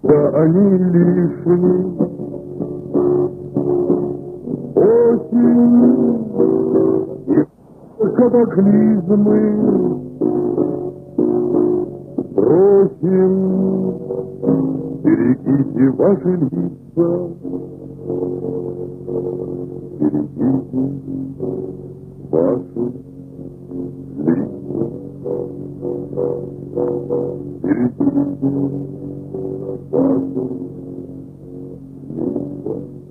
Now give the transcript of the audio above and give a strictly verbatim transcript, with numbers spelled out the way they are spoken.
Да они лишние. Осень и катаклизмы бросим, берегите ваши лица, берегите ваши лица, берегите ваши лица.